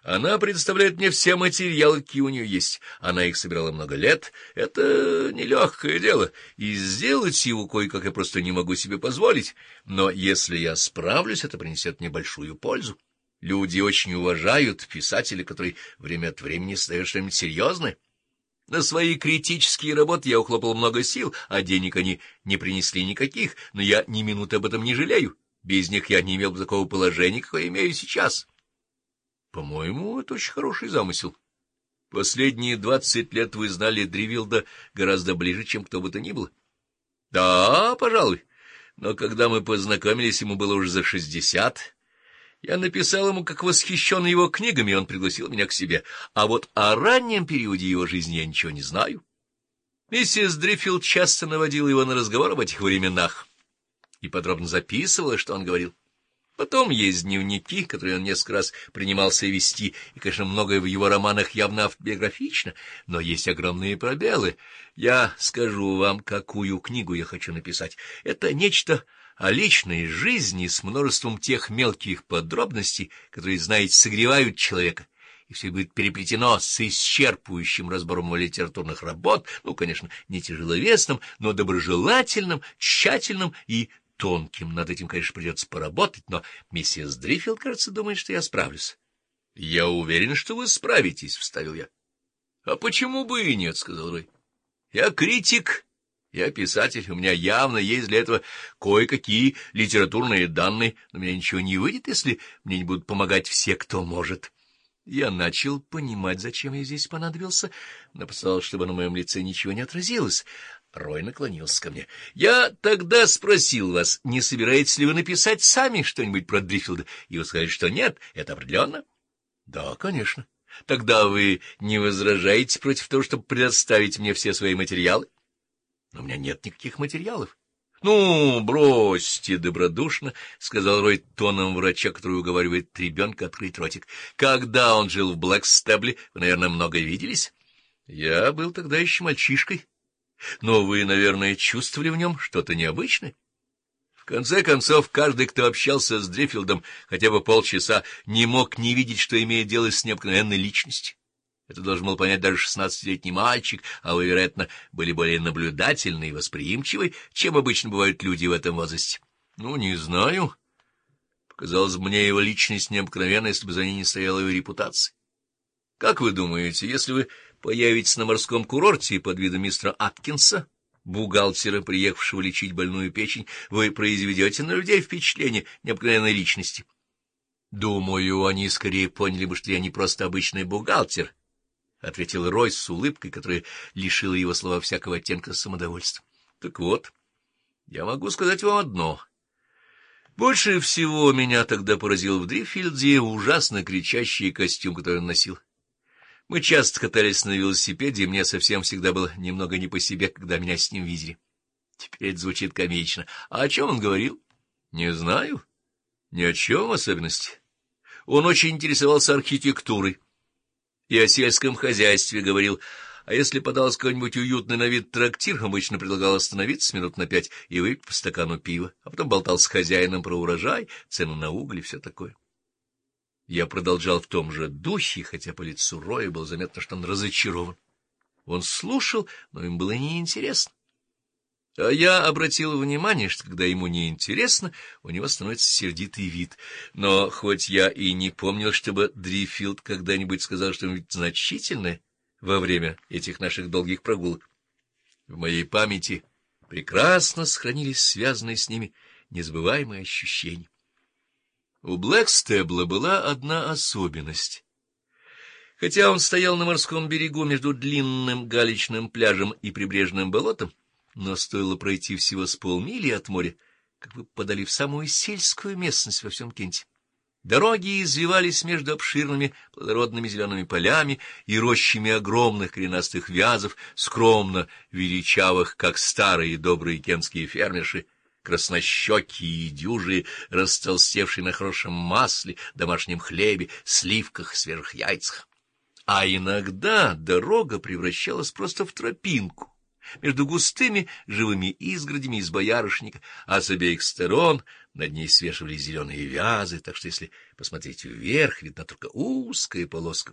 Она предоставляет мне все материалы, какие у нее есть. Она их собирала много лет. Это нелегкое дело, и сделать его кое-как я просто не могу себе позволить. Но если я справлюсь, это принесет мне большую пользу. Люди очень уважают писателя, который время от времени создает что-нибудь серьезное. На свои критические работы я ухлопал много сил, а денег они не принесли никаких, но я ни минуты об этом не жалею. Без них я не имел бы такого положения, какое имею сейчас. По-моему, это очень хороший замысел. Последние 20 лет вы знали Дривилда гораздо ближе, чем кто бы то ни было. Да, пожалуй. Но когда мы познакомились, ему было уже за 60. Я написал ему, как восхищен его книгами, и он пригласил меня к себе. А вот о раннем периоде его жизни я ничего не знаю. Миссис Дрифилд часто наводила его на разговор об этих временах и подробно записывала, что он говорил. Потом есть дневники, которые он несколько раз принимался вести, и, конечно, многое в его романах явно автобиографично, но есть огромные пробелы. Я скажу вам, какую книгу я хочу написать. Это нечто о личной жизни с множеством тех мелких подробностей, которые, знаете, согревают человека, и все будет переплетено с исчерпывающим разбором его литературных работ, ну, конечно, не тяжеловесным, но доброжелательным, тщательным и тонким. Над этим, конечно, придется поработать, но миссис Дрифилд, кажется, думает, что я справлюсь. — Я уверен, что вы справитесь, — вставил я. — А почему бы и нет, — сказал Рой. — Я критик, я писатель, у меня явно есть для этого кое-какие литературные данные, но у меня ничего не выйдет, если мне не будут помогать все, кто может. Я начал понимать, зачем я здесь понадобился, но постарался, чтобы на моем лице ничего не отразилось. Рой наклонился ко мне. — Я тогда спросил вас, не собираетесь ли вы написать сами что-нибудь про Дрифилда, и вы сказали, что нет. Это определенно? — Да, конечно. — Тогда вы не возражаете против того, чтобы предоставить мне все свои материалы? — Но у меня нет никаких материалов. — Ну, бросьте, — добродушно сказал Рой тоном врача, который уговаривает ребенка открыть ротик. — Когда он жил в Блэкстебле, вы, наверное, много виделись? — Я был тогда еще мальчишкой. Но вы, наверное, чувствовали в нем что-то необычное? В конце концов, каждый, кто общался с Дрифилдом хотя бы полчаса, не мог не видеть, что имеет дело с необыкновенной личностью. Это должен был понять даже 16-летний мальчик, а вы, вероятно, были более наблюдательны и восприимчивы, чем обычно бывают люди в этом возрасте. Ну, не знаю. Показалось мне его личность необыкновенной, если бы за ней не стояла его репутация. Как вы думаете, если вы появитесь на морском курорте под видом мистера Аткинса, бухгалтера, приехавшего лечить больную печень, вы произведете на людей впечатление необыкновенной личности? Думаю, они скорее поняли бы, что я не просто обычный бухгалтер, — ответил Рой с улыбкой, которая лишила его слова всякого оттенка самодовольства. Так вот, я могу сказать вам одно. Больше всего меня тогда поразил в Дрифилде ужасно кричащий костюм, который он носил. Мы часто катались на велосипеде, и мне совсем всегда было немного не по себе, когда меня с ним видели. Теперь это звучит комично. А о чем он говорил? Не знаю. Ни о чем в особенности. Он очень интересовался архитектурой и о сельском хозяйстве говорил. А если подалось какой-нибудь уютный на вид трактир, обычно предлагал остановиться минут на 5 и выпить по стакану пива, а потом болтал с хозяином про урожай, цену на уголь и все такое. Я продолжал в том же духе, хотя по лицу Роя было заметно, что он разочарован. Он слушал, но им было неинтересно. А я обратил внимание, что когда ему неинтересно, у него становится сердитый вид. Но хоть я и не помнил, чтобы Дрифилд когда-нибудь сказал что-нибудь значительное во время этих наших долгих прогулок, в моей памяти прекрасно сохранились связанные с ними незабываемые ощущения. У Блэкстебла была одна особенность. Хотя он стоял на морском берегу между длинным галечным пляжем и прибрежным болотом, но стоило пройти всего с полмили от моря, как вы попадали в самую сельскую местность во всем Кенте. Дороги извивались между обширными плодородными зелеными полями и рощами огромных коренастых вязов, скромно величавых, как старые добрые кентские фермерши, краснощекие и дюжие, растолстевшие на хорошем масле, домашнем хлебе, сливках, свежих яйцах. А иногда дорога превращалась просто в тропинку, между густыми живыми изгородями из боярышника, а с обеих сторон над ней свешивались зеленые вязы, так что если посмотреть вверх, видна только узкая полоска